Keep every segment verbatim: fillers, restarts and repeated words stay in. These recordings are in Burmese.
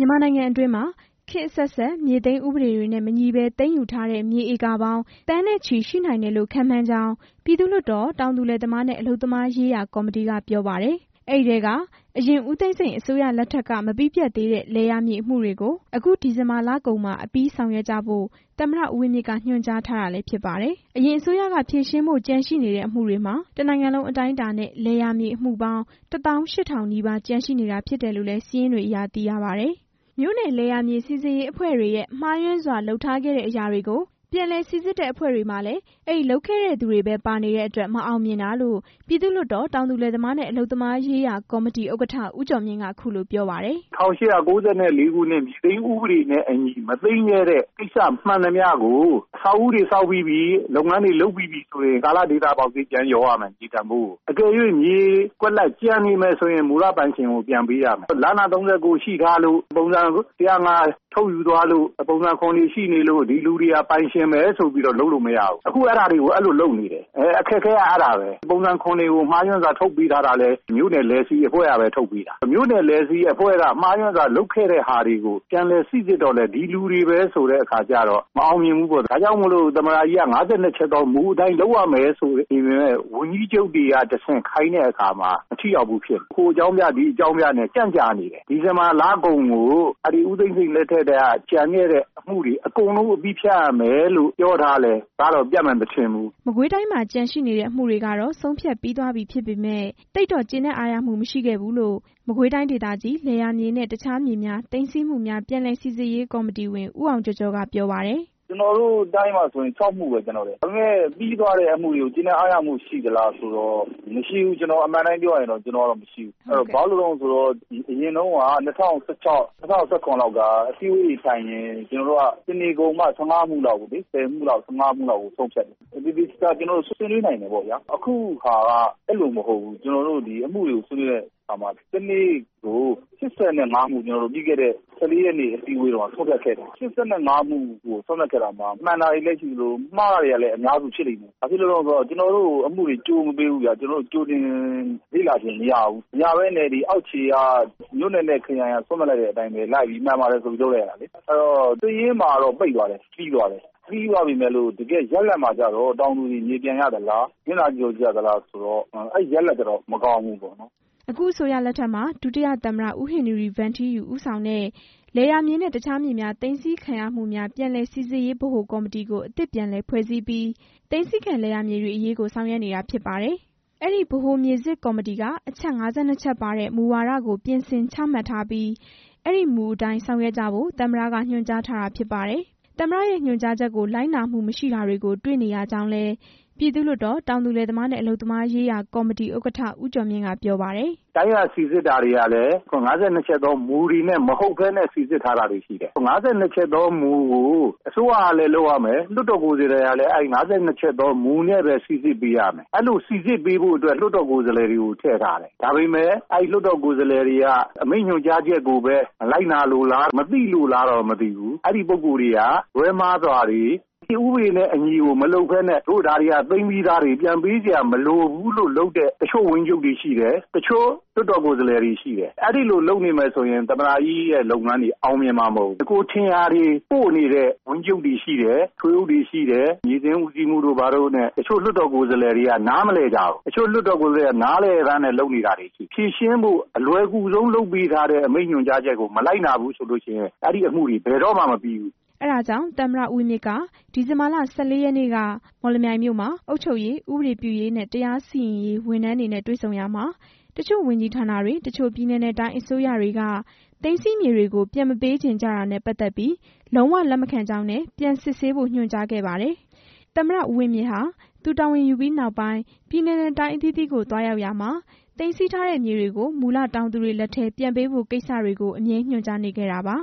မြန်မာနိုင်ငံအတွင်းမှာခေတ်အဆက်ဆက်မြေသိမ်းဥပဒေတွေနဲ့မညီဘဲသိမ်းယူထားတဲ့မြေဧကပေါင်းသန်းနဲ့ချီရှိနိုင်တယ်လို့ခန့်မှန်းကြောင်းပြည်သူ့လွှတ်တော်တောင်သူလယ်သမားနဲ့အလုပ်သမားရေးရာကော်မတီကပြောပါတယ်။အဲဒီထဲကအရင်ဦးသိန်းစိန်အစိုးရလက်ထက်ကမပြီးပြတ်သေးတဲ့လယ်ယာမြေအမှုတွေကိုအခုဒီဇင်ဘာလကုန်မှာအပြီးဆောင်ရွက်ကြဖို့သမ္မတဦးဝင်းမြင့်ကညွှန်ကြားထားတာလည်းဖြစ်ပါတယ်။အရင်အစိုးရကဖြေရှင်းဖို့ကြန့်ရှိနေတဲ့အမှုတွေမှာတနိုင်ငံလုံးအတိုင်းအတာနဲ့လယ်ယာမြေအမှုပေါင်းတစ်သောင်းရှစ်ထောင်နီးပါးကြန့်ရှိနေတာဖြစ်တယ်လို့လည်းစာရင်းတွေအရသိရပါတယ်။မြို့နယ်လယ်ယာမြေစီစစ်ရေးအဖွဲ့တွေရဲ့မှားယွင်းစွာလုပ်ထားခဲ့တဲ့အရာတွေကိုပြန်လည်စီစစ်တဲ့အဖွဲ့တွေမှာလည်းအဲဒီလုပ်ခဲ့တဲ့သူတွေပဲပါနေတဲ့အတွက်မအောင်မြင်တာလို့ပြည်သူ့လွှတ်တော်တောင်သူလယ်သမားနဲ့အလုပ်သမားရေးရာကော်မတီဥက္ကဋ္ဌဦးကျော်မြင့်ကခုလိုပြောပါတယ်။၁၈၉၄ခုနှစ်မြေသိမ်းဥပဒေနဲ့အညီမသိမ်းခဲ့တဲ့ကိစ္စမှန်သမျှကိုအဆောက်အဦတွေဆောက်ပြီးပြီလုပ်ငန်းတွေလုပ်ပြီးပြီဆိုရင်ကာလဒေသပေါက်စီပြန်ရောရမယ်ဒီတံမိုးအကယ်၍မြေကွက်လက်ကြမ်းနေမယ်ဆိုရင်မူလပိုင်ရှင်ကိုပြန်ပေးရမယ်။လမ်းနာ၃၉ရှိထားလို့ပုံစံ၁၀၅ထုတ်ယူသွားလို့ပုံစံခွန်တွေရှိနေလို့ဒီလူတွေကပိုင်ရှင်ပဲဆိုပြီးတော့လုပ်လို့မရဘူးအခုအဲ့ဒါတွေကိုအဲ့လိုလုပ်နေတယ်အဲအခက်ခဲကအဲ့ဒါပဲပုံစံခွန်တွေကိုမှားယွင်းစွာထုတ်ပေးထားတာလဲမြို့နယ်လယ်စီအဖွဲ့ကပဲထုတ်ပေးတာမြို့နယ်လယ်စီအဖွဲ့ကမှားယွင်းစွာလုပ်ခဲ့တဲ့ဟာတွေကိုပြန်လဲစစ်စစ်တော့လဲဒီလူတွေပဲဆိုတဲ့အခါကျတော့မအောင်မြင်ဘူးပေါ့ဒါကြောင့်မလို့သမ္မတကြီးက၅၂ချက်တော့မူအတိုင်းလုပ်ရမယ်ဆိုဒီမဲ့ဝန်ကြီးချုပ်တွေကတဆင့်ခိုင်းတဲ့အခါမှာမထီရောက်ဘူးဖြစ်ကိုအကြောင်းပြဒီအကြောင်းပြနဲ့ကြန့်ကြာနေတယ်ဒီဇင်ဘာလကုန်ကိုအဲ့ဒီဦးသိန်းစိန်လက်ထက်တည်းကကြံခဲ့တဲ့အမှုတွေအကုန်လုံးအပြီးဖြတ်ရမယ်လို့ပြောထားလဲဒါတော့ပြတ်မှန်မထင်ဘူးမကွေးတိုင်းမှာကြန့်ရှိနေတဲ့အမှုတွေကတော့ဆုံးဖြတ်ပြီးသွားပြီဖြစ်ပေမဲ့တိတ်တော့ကျင်းတဲ့အားရမှုမရှိခဲ့ဘူးလို့မကွေးတိုင်းဒေသကြီးလယ်ယာမြေနဲ့တခြားမြေများတင်စီမှုများပြန်လည်စီစစ်ရေးကော်မတီဝင်ဦးအောင်ကျော်ကျော်ကပြောပါတယ်ကျွန်တော်တို့တိုင်းမှာဆိုရင်၆မှုပဲကျွန်တော်တို့ဒါပေမဲ့ပြီးသွားတဲ့အမှုတွေကိုကျင်းတဲ့အားရမှုရှိသလားဆိုတော့မရှိဘူးကျွန်တော်အမှန်တိုင်းပြောရင်တော့ကျွန်တော်တော့မရှိဘူးအဲ့တော့ဘာလို့လဲဆိုတော့အရင်တုန်းက၂၀၁၆ ၂၀၁၇လောက်ကအစည်းအဝေးထိုင်ရင်ကျွန်တော်တို့ကစနေကုန်မှ၁၅မှုလောက်ကိုလေ၁၀မှုလောက်၁၅မှုလောက်ကိုဆုံးဖြတ်တယ်ဒီဒီကကျွန်တော်တို့ဆွေးနွေးနိုင်တယ်ပေါ့ဗျာအခုဟာကအဲ့လိုမဟုတ်ဘူးကျွန်တော်တို့ဒီအမှုတွေကိုဆွေးနွေးတဲ့အခါမှာဒီနေ့ကို၈၅မှုကျွန်တော်တို့ပြီးခဲ့တဲ့၁၄ရက်နေ့အစည်းအဝေးတော့ဆုံးဖြတ်ခဲ့တယ်၈၅မှုကိုဆုံးဖြတ်ခဲ့တာမှာမှန်တာတွေလည်းရှိလို့မှားတာတွေကလည်းအများစုဖြစ်နေတယ်။ဘာဖြစ်လို့လဲဆိုတော့ကျွန်တော်တို့အမှုတွေကြိုးမပေးဘူးဗျာကျွန်တော်တို့ကြိုတင်လေ့လာခြင်းမရဘူး။မရဘဲနဲ့ဒီအောက်ခြေကမြို့နယ်နဲ့ခရိုင်ကဆုံးဖြတ်လိုက်တဲ့အတိုင်းပဲလိုက်ပြီးမှန်ပါတယ်ဆိုပြီးလုပ်လိုက်ရတာလေ။အဲ့တော့သိရင်းမှာတော့ပိတ်သွားတယ်ပြီးသွားတယ်။ပြီးသွားပြီမဲ့လို့တကယ်ရက်လက်မှာကြတော့တောင်သူတွေမြေပြန်ရသလား၊မျက်နှာကြိုကြသလားဆိုတော့အဲ့ရက်လက်ကြတော့မကောင်းဘူးပေါ့နော်။အခုအစိုးရလက်ထက်မှာဒုတိယသမ္မတဦးဟင်နရီဗန်ထီးယူဦးဆောင်တဲ့လယ်ယာမြေနဲ့တခြားမြေများသိမ်းဆည်းခံရမှုများပြန်လည်စိစစ်ရေးဗဟိုကော်မတီကိုအသစ်ပြန်လည်ဖွဲ့စည်းပြီးသိမ်းဆည်းခံလယ်ယာမြေတွေအရေးကိုဆောင်ရွက်နေတာဖြစ်ပါတယ်။အဲ့ဒီဗဟိုမြေစစ်ကော်မတီကအချက်၅၂ချက်ပါတဲ့မူဝါဒကိုပြင်ဆင်ချမှတ်ထားပြီးအဲ့ဒီမူအတိုင်းဆောင်ရွက်ကြဖို့သမ္မတကညွှန်ကြားထားတာဖြစ်ပါတယ်။သမ္မတရဲ့ညွှန်ကြားချက်ကိုလိုက်နာမှုမရှိတာတွေကိုတွေ့နေရကြောင်းလဲပြည်သူ့လွှတ်တော်တောင်သူလယ်သမားနဲ့အလုပ်သမားရေးရာကော်မတီဥက္ကဋ္ဌဦးကျော်မြင့်ကပြောပါတယ်။တိုင်းရစီစစ်တာတွေကလည်း၅၂ချက်သောမူတွေနဲ့မဟုတ်ဘဲနဲ့စီစစ်ထားတာတွေရှိတယ်။၅၂ချက်သောမူကိုအစိုးရကလည်းလုပ်ရမယ်လွှတ်တော်ကိုယ်စားလှယ်ကလည်းအဲ၅၂ချက်သောမူနဲ့ပဲစီစစ်ပေးရမယ်။အဲ့လိုစီစစ်ပေးဖို့အတွက်လွှတ်တော်ကိုယ်စားလှယ်တွေကိုထည့်ထားတယ်။ဒါပေမဲ့အဲ့လွှတ်တော်ကိုယ်စားလှယ်တွေကအမိန့်ညွှန်ကြားချက်ကိုပဲလိုက်နာလို့လားမသိလို့လားတော့မသိဘူး။အဲ့ဒီပုဂ္ဂိုလ်တွေကလွဲမှားသွားတွေဒီဥပဒေနဲ့အညီကိုမလုပ်ဘဲနဲ့တို့ဒါတွေကသိမ်းပြီးသားတွေပြန်ပေးစရာမလိုဘူးလို့လုပ်တဲ့တချို့ဝန်ချုပ်တွေရှိတယ်တချို့လွှတ်တော်ကိုယ်စားလှယ်တွေရှိတယ်အဲ့ဒီလိုလုပ်နေမယ်ဆိုရင်သမ္မတကြီးရဲ့လုပ်ငန်းတွေအောင်မြင်မှာမဟုတ်ဘူးကိုထင်ရာတွေပို့နေတဲ့ဝန်ချုပ်တွေရှိတယ်ထွေးဦးတွေရှိတယ်မြေစင်းဦးစီးမှုတို့ဘာလို့နဲ့တချို့လွှတ်တော်ကိုယ်စားလှယ်တွေကနားမလဲကြဘူးတချို့လွှတ်တော်ကိုယ်စားလှယ်ကနားလဲရမ်းနဲ့လုပ်နေတာတွေရှိဖြည့်ရှင်းဖို့အလွယ်ကူဆုံးလုပ်ပေးထားတဲ့အမိန့်ညွှန်ကြားချက်ကိုမလိုက်နာဘူးဆိုလို့ရှိရင်အဲ့ဒီအမှုတွေဘယ်တော့မှမပြီးဘူးအဲဒါကြောင့်သမ္မတဦးမြင့်ကဒီဇင်ဘာလ၁၄ရက်နေ့ကမော်လမြိုင်မြို့မှာအုပ်ချုပ်ရေးဥပဒေပြုရေးနဲ့တရားစီရင်ရေးဝန်ထမ်းတွေနဲ့တွေ့ဆုံရမှာတချို့ဝန်ကြီးဌာနတွေတချို့ပြည်နယ်နဲ့တိုင်းအစိုးရတွေကသိမ်းဆည်းမြေတွေကိုပြန်မပေးချင်ကြတာနဲ့ပတ်သက်ပြီးလုံးဝလက်မခံကြောင်းနဲ့ပြန်စစ်ဆေးဖို့ညွှန်ကြားခဲ့ပါတယ်။သမ္မတဦးဝင်းမြင့်ဟာသူတာဝန်ယူပြီးနောက်ပိုင်းပြည်နယ်နဲ့တိုင်းအသီးသီးကိုသွားရောက်ရမှာသိမ်းဆည်းထားတဲ့မြေတွေကိုမူလတောင်သူတွေလက်ထဲပြန်ပေးဖို့ကိစ္စတွေကိုအမြဲညွှန်ကြားနေခဲ့တာပါ။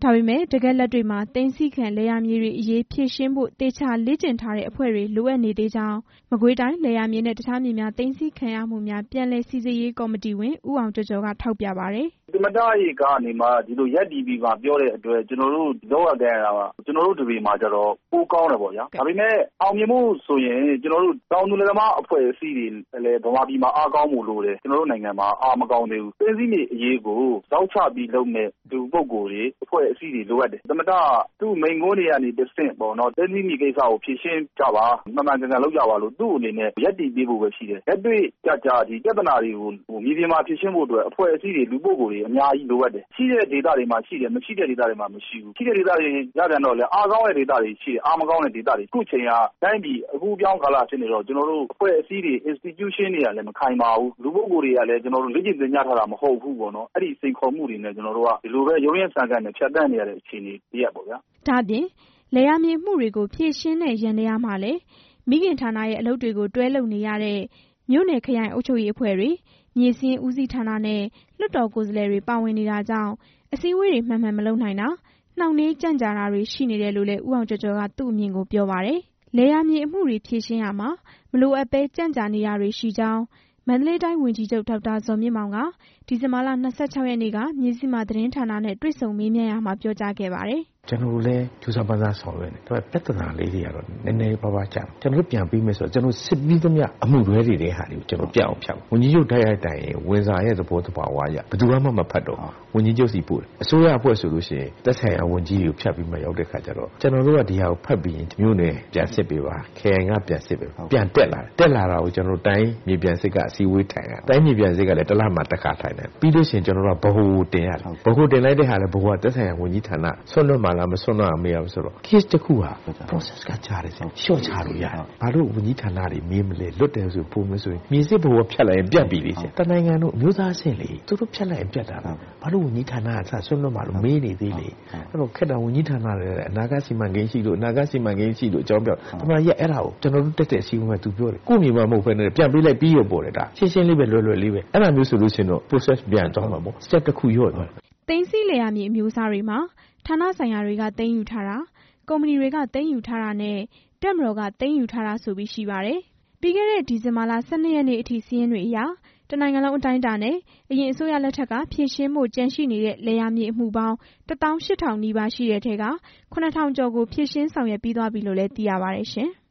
ဒါပေမဲ့တကယ်လက်တွေ့မှာသိမ်းဆည်းခံလယ်ယာမြေတွေအရေးဖြေရှင်းဖို့တေချာလေ့ကျင့်ထားတဲ့အဖွဲ့တွေလိုအပ်နေသေးကြောင်းမကွေးတိုင်းလယ်ယာမြေနဲ့တခြားမြေများသိမ်းဆည်းခံရမှုများပြန်လည်စိစစ်ရေးကော်မတီဝင်ဦးအောင်ကျော်ကျော်ကထောက်ပြပါတယ်။သမ္မတရေကနေမှဒီလိုရက်တီပြီးမှပြောတဲ့အတွက်ကျွန်တော်တို့လောက်ရတဲ့ရတာပါကျွန်တော်တို့တပည့်မှာကျတော့ပိုကောင်းတယ်ပေါ့ဗျာ။ဒါပေမဲ့အောင်မြင်မှုဆိုရင်ကျွန်တော်တို့တောင်သူလယ်သမားအဖွဲ့အစည်းတွေလည်းဗမာပြည်မှာအားကောင်းမှုလို့တယ်ကျွန်တော်တို့နိုင်ငံမှာအားမကောင်းသေးဘူး။သိမ်းဆည်းမြေအရေးကိုဇောက်ချပြီးလုပ်မဲ့လူပုဂ္ဂိုလ်တွေအဖွဲ့အစည်းတွေလိုအပ်တယ်။သမ္မတသူ့မိန်ကုန်းတွေကနေတဆင့်ပေါ့နော်သိမ်းဆည်းမြေကိစ္စကိုဖြေရှင်းကြပါမှန်မှန်ကန်ကန်လုပ်ကြပါလို့သူ့အနေနဲ့ရက်တီပြီးဖို့ပဲရှိတယ်။လက်တွေ့ကြကြဒီပြဿနာတွေကိုမြေပြင်မှာဖြေရှင်းဖို့အတွက်အဖွဲ့အစည်းတွေလူပုဂ္ဂိုလ်တွေအများကြီးလိုအပ်တယ်။ရှိတဲ့ဒေသတွေမှာရှိတယ်မရှိတဲ့ဒေသတွေမှာမရှိဘူး။ရှိတဲ့ဒေသတွေရပြန်တော့လေအားကောင်းတဲ့ဒေသတွေရှိတယ်အားမကောင်းတဲ့ဒေသတွေခုချိန်ကတိုင်းပြည်အခုပြောင်းကာလဖြစ်နေတော့ကျွန်တော်တို့အဖွဲ့အစည်းတွေ institution တွေကလည်းမခိုင်ပါဘူး။လူပုဂ္ဂိုလ်တွေကလည်းကျွန်တော်တို့လေ့ကျင့်သင်ကြားထားတာမဟုတ်ဘူးပေါ့နော်။အဲ့ဒီစိန်ခေါ်မှုတွေနဲ့ကျွန်တော်တို့ကဒီလိုပဲရုံးရင်းဆန်ကန်နဲ့ဖြတ်တန်းနေရတဲ့အခြေအနေတရက်ပေါ့ဗျာ။ဒါပြင်လယ်ယာမြေမှုတွေကိုဖြည့်ရှင်းတဲ့ရန်တရားမှာလည်းမိခင်ဌာနရဲ့အလုပ်တွေကိုတွဲလုပ်နေရတဲ့မြို့နယ်ခရိုင်အုပ်ချုပ်ရေးအဖွဲ့တွေမြေစင်းဦးစီးဌာနနဲ့လွှတ်တော်ကိုယ်စားလှယ်တွေပါဝင်နေတာကြောင့်အစည်းအဝေးတွေမှန်မှန်မလုပ်နိုင်တာနှောင့်နှေးကြန့်ကြာတာတွေရှိနေတယ်လို့လည်းဦးအောင်ကျော်ကျော်ကသူ့အမြင်ကိုပြောပါတယ်။လယ်ယာမြေအမှုတွေဖြေရှင်းရမှာမလိုအပ်ပဲကြန့်ကြာနေတာတွေရှိကြောင်းမန္တလေးတိုင်းဝန်ကြီးချုပ်ဒေါက်တာဇော်မြင့်မောင်ကဒီဇင်ဘာလ၂၆ရက်နေ့ကမြေစီမာသတင်းဌာနနဲ့တွေ့ဆုံမေးမြန်းရာမှာပြောကြားခဲ့ပါတယ်။ကျွန်တော်လည်းကျူးစာပန်းစားဆောင်ရွက်နေတယ်။ပြဿနာလေးတွေကတော့နည်းနည်းပါးပါးကြာတယ်။ကျွန်တော်ပြန်ပြီးမယ်ဆိုတော့ကျွန်တော်စစ်ပြီးသမျှအမှုတွေတွေတဲ့ဟာတွေကိုကျွန်တော်ပြအောင်ဖြတ်။ဝန်ကြီးချုပ်တိုက်ရိုက်တိုင်ရင်ဝန်စာရဲ့သဘောတဘာဝရဘယ်သူမှမဖတ်တော့ဝန်ကြီးချုပ်စီပို့တယ်။အစိုးရအဖွဲ့ဆိုလို့ရှိရင်သက်ဆိုင်ရာဝန်ကြီးတွေကိုဖြတ်ပြီးမှရောက်တဲ့ခါကျတော့ကျွန်တော်တို့ကဒီဟာကိုဖတ်ပြီးရင်မျိုးနဲ့ပြန်စစ်ပေးပါ။ခရိုင်ကပြန်စစ်ပေးပါ။ပြန်တက်လာတယ်။တက်လာတာကိုကျွန်တော်တိုင်းမြေပြန်စစ်ကအစည်းအဝေးထိုင်ရ။တိုင်းမြေပြန်စစ်ကလည်းတစ်လမှတစ်ခါထိုင်တယ်။ပြီးလို့ရှိရင်ကျွန်တော်တို့ကဘ ਹੁ တင်ရတယ်။ဘ ਹੁ တင်လိုက်တဲ့ဟာလည်းဘ ਹੁ ကသက်ဆိုင်ရာဝန်ကြီးဌာနဆွတ်လွတ်မှလားမဆွတ်လွတ်အောင်မေးရအောင်ဆိုတော့ case တစ်ခုဟာ process ကကြားတယ်ဆိုရှော့ချလို့ရတယ်။ဘာလို့ဝန်ကြီးဌာနတွေမေးမလဲလွတ်တယ်ဆိုပုံမဆိုရင်မြေစစ်ဘ ਹੁ ဖြတ်လိုက်ရင်ပြတ်ပြီလေ။တနိုင်ငံတို့မျိုးသားဆင့်လေသူတို့ဖြတ်လိုက်ရင်ပြတ်တာ။ဘာလို့ဝန်ကြီးဌာနကစဆွတ်လွတ်မှလို့မေးနေသေးလေ။အဲ့တော့ခက်တာဝန်ကြီးဌာနတွေအနာဂတ်စီမံကိန်းရှိလို့အနာဂတ်စီမံကိန်းရှိလို့အကြောင်းပြောတမန်ကြီးအဲ့ဒါကိုကျွန်တော်တို့တက်တဲ့အစည်းအဝေးမှာသူပြောတယ်ကိုမြေမှာမဟုတ်ဘဲနဲ့ပြန်ပေးလိုက်ပြီးရပေါ်တယ်ဒါရှင်းရှင်းလေးပဲလွယ်လွယ်လေးပဲအဲ့ဒါမျိုးဆိုလို့ရှိရင်တော့ process ပြန်သွားမှာပေါ့ step တစ်ခုရော့သွားတယ်သိမ်းဆည်းလယ်ယာမြေအမျိုးအစားတွေမှာဌာနဆိုင်ရာတွေကသိမ်းယူထားတာကုမ္ပဏီတွေကသိမ်းယူထားတာနဲ့တပ်မတော်ကသိမ်းယူထားတာဆိုပြီးရှိပါတယ်ပြီးခဲ့တဲ့ဒီဇင်ဘာလ၁၂ရက်နေ့အထိစီးရင်တွေအရတနိုင်ငံလုံးအတိုင်းအတာနဲ့အရင်အစိုးရလက်ထက်ကဖြည့်ရှင်းမှုကြန့်ရှိနေတဲ့လယ်ယာမြေအမှုပေါင်းတစ်သောင်းရှစ်ထောင်နီးပါးရှိတဲ့ထဲကခုနှစ်ထောင်ကျော်ကိုဖြည့်ရှင်းဆောင်ရွက်ပြီးသွားပြီလို့လည်းသိရပါတယ်ရှင်